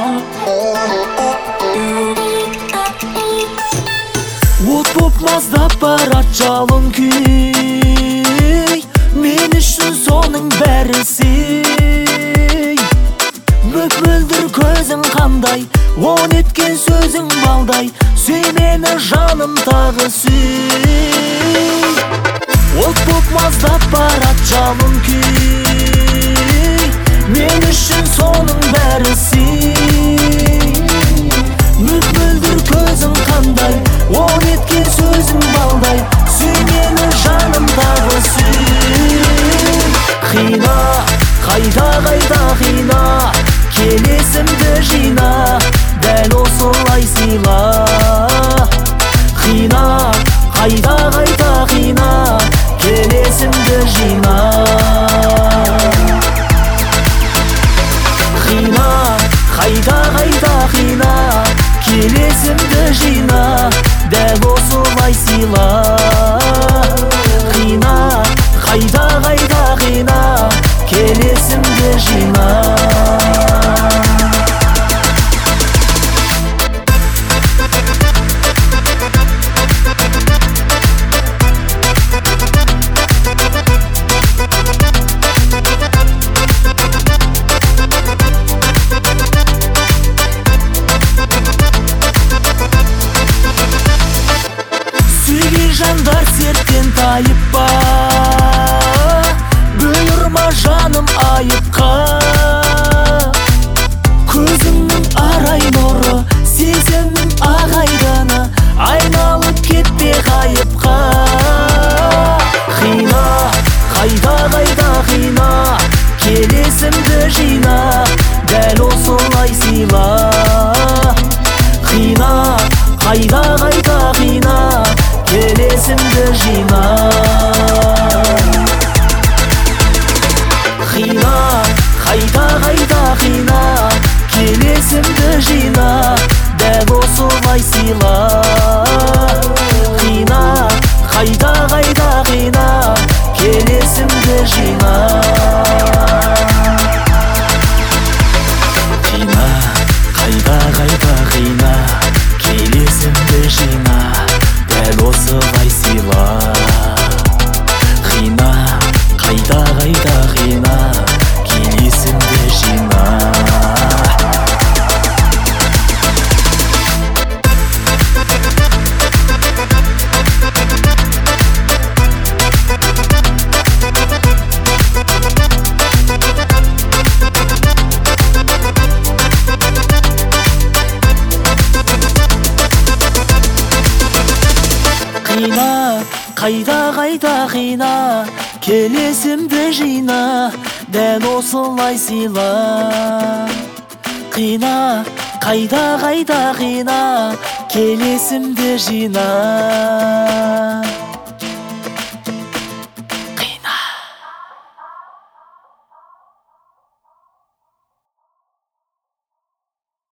От боп маздап барат жалын күй, мен үшін соның бәрі сый. Мөп-мөлдір көзің қандай, он еткен сөзің балдай, сүй мені жаным тағы сүй. От боп маздап барат жалын күй, мен үшін соның бәрі сый. Мөп-мөлдір көзің қандай, он еткен сөзің балдай, сүй мені жаным тағы сүй. Қина, қайда қина, келесімді жина, дәл осылай сыйла. Қина, қайда қина, келесімді жина. Қина, қайда қина, келесімді жина, дәл осылай сыйла. Қина, қайда қина, келесімді жина. Сүйген жандар серттен тайып па, бұйырма жаным айыпқа. Көзіңнің арай нұры, сезімнің ағайданы, айналып кетпе ғайыпқа. Қина, қайда қина, келесімді жина, дәл осылай сыйла. Қина, қайда қина, келесімді жина. Қина, қайда қина, келесімді жина, дәл осылай сыйла. Қина, қайда қина, келесімді жина. Қина, қайда қина, келесімді жина, дәл осылай сыйла. Қина, қайда қина, келесімді жина. Қина, қайда қина, келесімді жина, дәл осылай сыйла. Қина, қайда қина, келесімді жина.